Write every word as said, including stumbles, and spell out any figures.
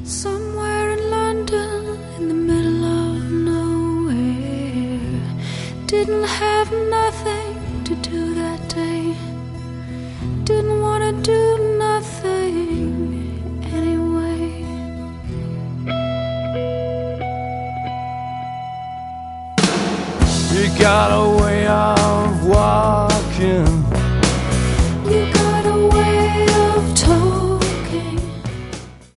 Somewhere in London, in the middle of nowhere. Didn't have nothing to do that day. Didn't want to do nothing anyway. You got away